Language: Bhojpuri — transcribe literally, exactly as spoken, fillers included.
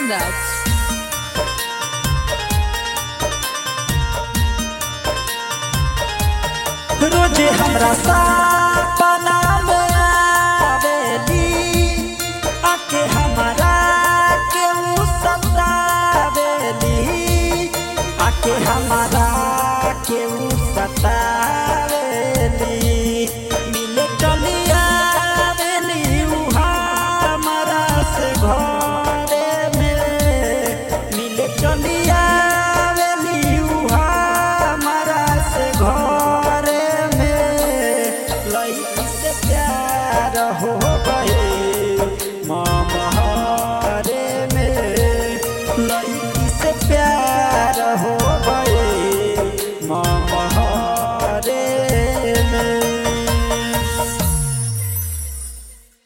Raj. रोजे हमरा सपना में आवेली, आके हमारा के उ सतावेली, आके हमारा के उ सतावेली। मिले चली आवेली उ हमारा से घरे में, मिले चली आवेली उ हमारा से घर